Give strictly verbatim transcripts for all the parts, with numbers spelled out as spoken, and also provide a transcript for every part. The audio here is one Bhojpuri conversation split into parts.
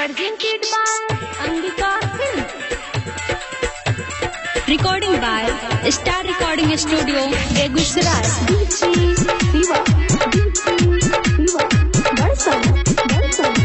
presented by Angika Film. Recording by Star Recording Studio, Begusrai. D J Diva, D J Diva, Barsan, Barsan.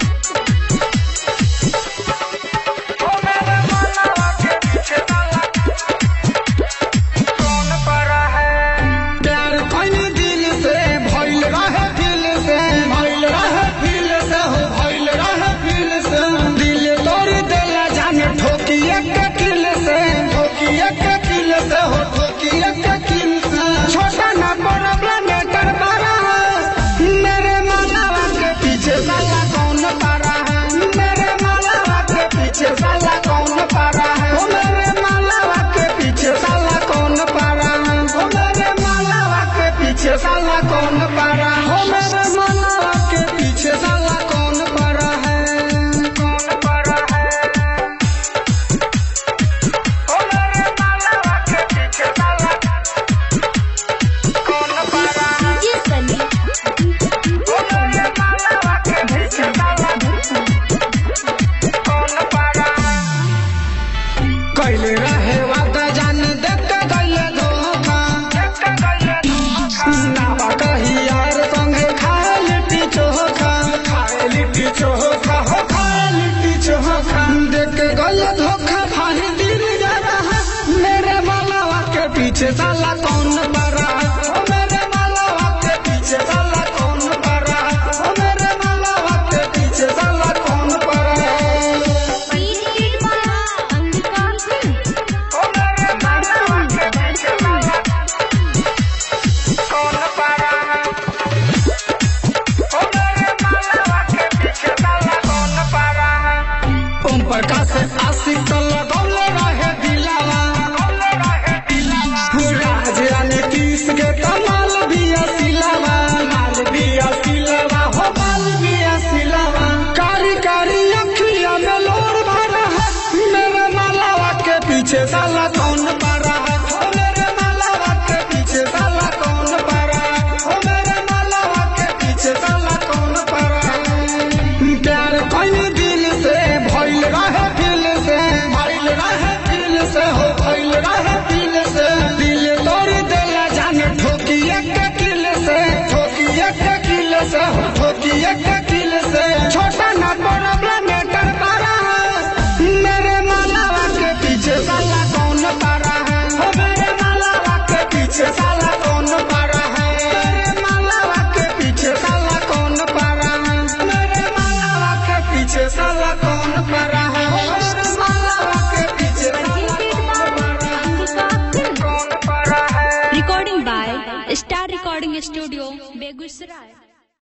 छोटा ना बड़ा मेटर बड़ा है मेरे मालावा के पीछे साला कौन पड़ा है मेरे मालावा के पीछे साला कौन पड़ा है ओ मेरे मालावा के पीछे साला कौन पड़ा है ओ मेरे मालावा के पीछे साला कौन पड़ा है ओ मेरे मालावा के पीछे साला कौन पड़ा है कौन पड़ा है ओ मेरे मालावा के पीछे साला कैले रहे वादा जान देख के गले धोखा नावा कही यार संगे खाए लिट्टी चोखा खाए लिट्टी चोखा हो खाए लिट्टी चोखा देख के गले धोखा भाई दिल जा रहा मेरे मालावा के पीछे साला कौन पड़ा ओ मेरे मालावा के पीछे साला कौन पड़ा ओ मेरे मालावा के पीछे साला कौन पड़ा प्रकाश आशिक तो लगौले रहे दिलावा राजाने किस के कमाल बिया सिलावा माल बिया सिलावा हो माल बिया सिलावा कारी कारी अखिया में लोर भरा है मेरे मालावा के पीछे साला कौन पड़ा है ओ मेरे मालावा के पीछे साला कौन पड़ा है ओ मेरे मालावा के पीछे साला कौन पड़ा है प्यार कोई दिल से भइल रहे दिल से भइल रहे दिल से हो भइल रहे दिल से दिल तोड़ देला जाने ठोकिए के किल से ठोकिए के किल से हो ठोकिए के किल से छोटा ना बड़ा मेटर बड़ा है मेरे मालावा के पीछे साला कौन पड़ा है हो मेरे मालावा के पीछे साला कौन पड़ा है मेरे मालावा के पीछे साला कौन पड़ा है मेरे मालावा के पीछे साला कौन पड़ा है मेरे मालावा के पीछे साला कौन पड़ा है Recording by Star Recording Studio, Begusrai.